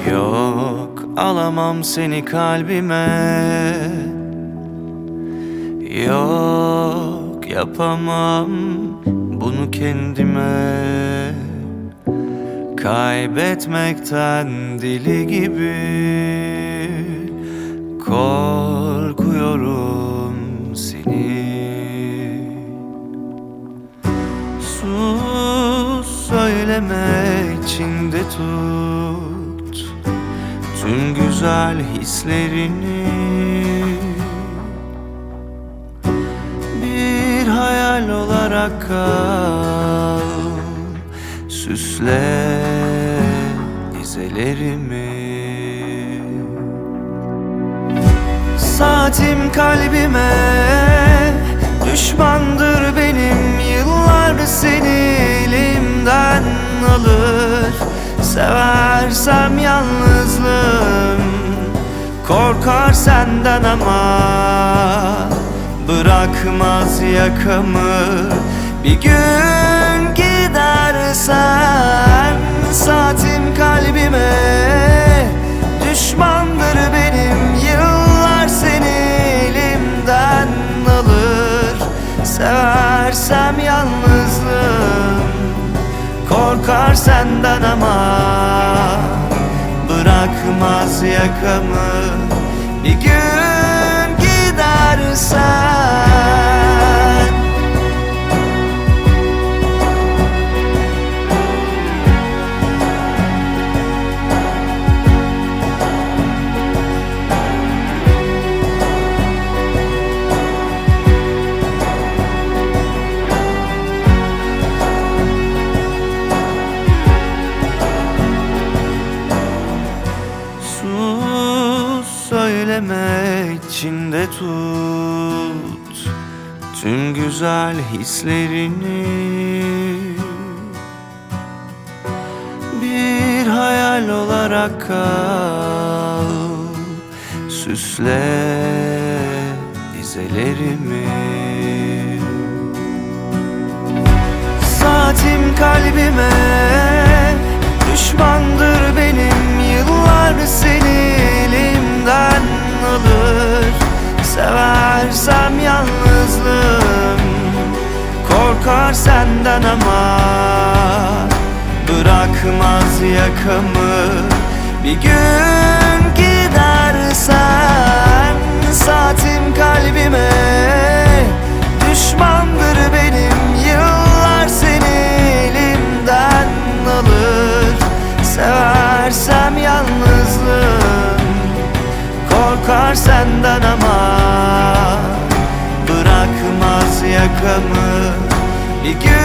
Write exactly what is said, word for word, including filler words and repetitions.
Yok, alamam seni kalbime. Yok, yapamam bunu kendime. Kaybetmekten deli gibi korkuyorum seni. Sus, söyleme, içinde tut tüm güzel hislerini. Bir hayal olarak kal, süsle dizelerimi. Saatim kalbime düşmandır benim, yıllar seni elimden alır. Seversem yalnızlığım korkar senden ama bırakmaz yakamı. Bir gün gidersen saatim kalbime düşmandır benim, yıllar seni elimden alır. Seversem yalnızlığım korkar senden ama bırakmaz yakamı. Bir gün gidersen söyleme, içinde tut tüm güzel hislerini. Bir hayal olarak kal, süsle dizelerimi. Saatim kalbime düşmandır benim, yıllar seni elimden alır. Seversem yalnızlığım korkar senden ama bırakmaz yakamı. Bir gün gidersen saatim kalbime düşmandır benim, yıllar seni elimden alır. Seversem yalnızlığım korkar senden ama bırakmaz yakamı. Bir gün